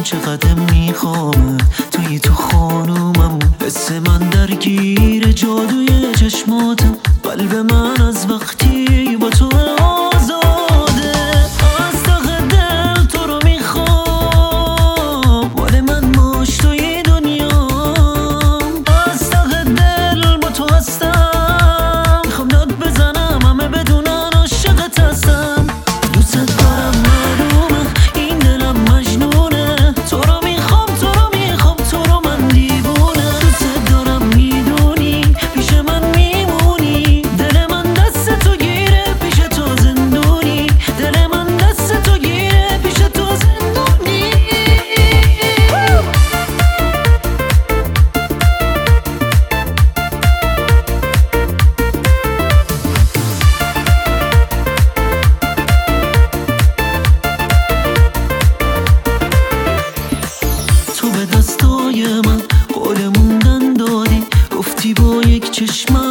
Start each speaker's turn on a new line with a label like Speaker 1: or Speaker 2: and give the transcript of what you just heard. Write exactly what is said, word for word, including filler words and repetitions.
Speaker 1: چقدر میخوام توی تو خانومم، حس من درگیر جادوی چشماتم، قلب من از وقتی با تو آزاده. از ته دل تو رو میخوام، مال من باش توی دنیام. از ته دل با تو هستم، میخوام داد بزنم همه بدونن عاشقت هستم. دوست دارم معلومه این دلم مجنونه، تو رو میخوام تو رو میخوام تو رو من دیوونه. دوست دارم میدونی پیش من میمونی، دل من دست تو گیره پیش تو زندونی، دل من دست تو گیره پیش تو زندونی. تو به دستای من قول موندن دادی، گفتی با یک چشمم